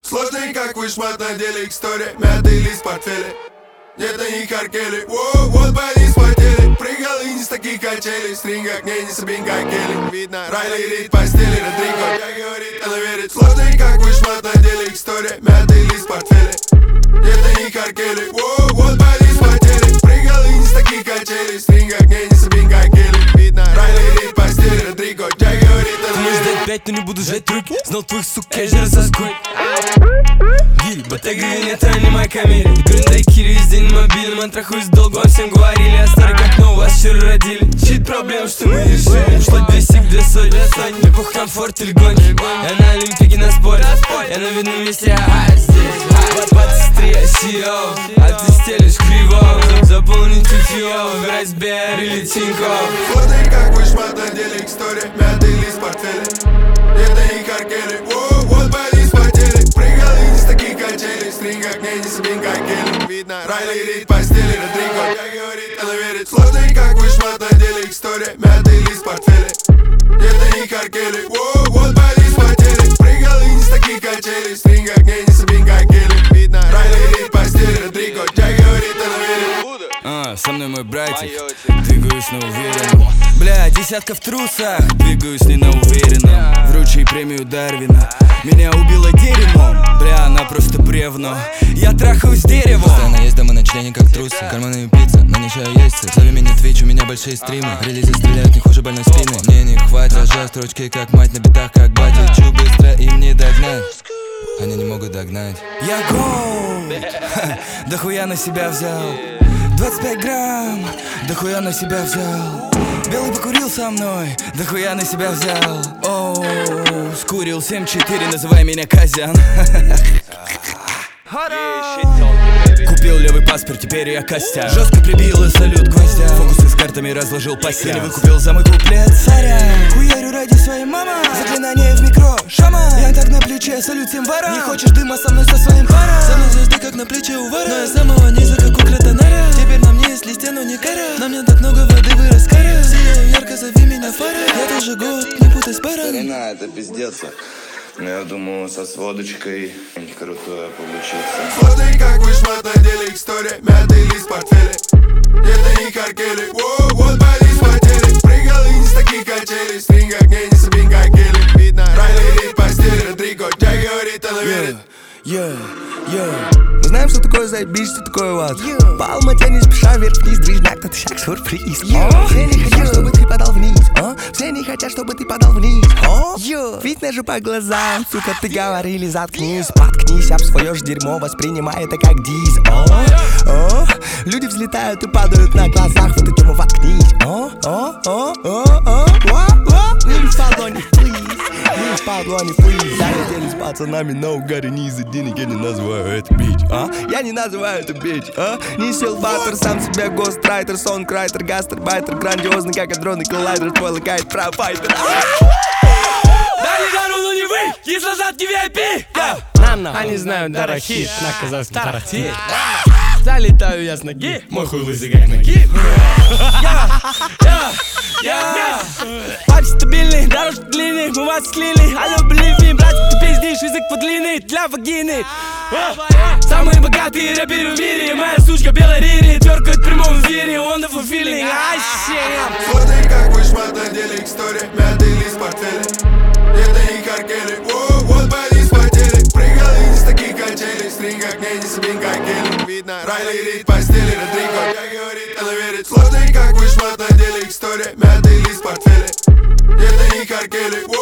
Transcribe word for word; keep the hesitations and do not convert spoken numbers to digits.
Сложный как вышмат на деле история. Мятый лист в портфеле. Нет, они каркели. Воу, вот бои спотели. Прыгал и не с таких качелей. Стринга к ней не собин как Келли. Видно, Райли рит постели. Родриго, я говорит, она верит. Сложный как вышмат на деле история. Мятый лист в портфеле. Нет, они каркели. Воу, вот бои спотели. Прыгал и не с таких качелей. Стринга к ней не собин как Келли. Видно, Райли рит постели. Родриго, я говорит, она верит. Ждать пять, но не буду жать руки. Знал твоих сук, я же разоскуй. Гиль, батаги нет, а не моя камере. Грындай кири весь день на мобильном. Антрахуюсь долго, вам всем говорили. А старый как но вас вчера родили. Чит проблем, что мы решили. Ушло двести к две сотни. Мне пух комфорт или гонки. Я на Олимпике на спорте. Я на видном месте, а здесь двадцать три, я си и о. А ты стелишь криво. Заполнить чутье, выбирай Сбер или Тинькофф. Сложный как вышмат на деле история. Мятый лист в портфеле. Это не каркели. Воу, вот бои спотели. Прыгал и не с таких качелей. Стринга к ней не собин как Келли. Видно, Райли рит постели. Родриго, я говорит, она верит. Сложный как вышмат на деле история. Мятый лист в портфеле. Это не каркели. Воу, вот бои спотели. Прыгал и не с таких качелей. Стринга к ней не собин как Келли. Видно, Райли рит постели. Родриго, я говорит, она верит. А, со мной мой братик, двигаюсь на уверенно. Бля, десятка в трусах, двигаюсь не на уверенно. Вручи премию Дарвина. Меня убило дерьмом, бля, она просто бревно. Я трахаюсь деревом. Постоянно есть дома на члене как трусы. Карманные пиццы, на ничего есть. Зови меня Twitch, у меня большие стримы. Релизы стреляют не хуже больной спины. Мне не хватит, рожаю строчки как мать на битах как батя. Чу быстро им не догнать. Они не могут догнать. Я голд, да хуя на себя взял. двадцать пять грамм, да хуя на себя взял. Белый покурил со мной, да хуя на себя взял. Оу, скурил семь четыре, называй меня Казян. Купил левый паспорт, теперь я Костян. Жестко прибил и салют гвоздя. Фокусы с картами разложил по сене. Выкупил за мой куплет царя. Хуярю ради своей мамы. Заклинание в микро, шама. Я так на плече, салют всем ворам. Не хочешь дыма со мной со своим паром? Со мной звезды как на плече у вора. Но я самого низа как у Кратонара. Теперь на мне есть листья, но не кора. На мне так много воды, вырос кора. Сияю ярко, зови меня фара. Я тоже год, не путай с паром. Старина, это пиздец. Но я думаю, со сводочкой крутое получится. Сложный как вышмат на деле история. Мятый лист в портфеле. Это не каркели. Воу, вот бои спотели. Прыгал и не с таких качелей. Стринга к ней не собин как Келли. Видно, Райли рит постели. Родриго, я говорит, она верит. Yeah, yeah. Мы знаем, что такое заебись, что такое ват. По Алмате не спеша вверх-вниз, движняк, это шаг сюрприз. Все не хотят, чтобы ты подал вниз. Все не хотят, чтобы ты подал вниз. Видно же по глазам, сука, ты говорили, заткнись. Поткнись об свое ж дерьмо, воспринимай это как диз. О, люди взлетают и падают на глазах, вот этому воткнись. О, о, о, о, о, о, не в салоне, please. Не в салоне, please. Залетели с пацанами на угаре, не из-за денег я не называю это бич, а? Я не называю это бич, а? Не силбатер, сам себя гострайтер, сонграйтер, гастарбайтер, грандиозный как адронный коллайдер, твой лакает профайтер. Дали дару, ну не вы, кислозадки ви ай пи. Нано, они знают дорохи на казахском тарахти. Залетаю я с ноги, мой хуй лысый как ноги. Папа стабильный, дорожка длинный, мы вас склеили. I don't believe me, брат, ты пиздишь, язык подлинный для вагины. Самые богатые рэперы в мире, моя сучка белая рири, тверкает в прямом эфире, wonderful feeling, ай shit. Сложный как вышмат на деле история. Мятый лист в портфеле. Это не каркели. Воу, вот бои спотели. Прыгал и не с таких качелей. Стринга к ней не собин как Келли. Видно, Райли рит постели. Родриго, я говорит, она верит. Сложный как вышмат на деле история. Мятый лист в портфеле. Это не каркели.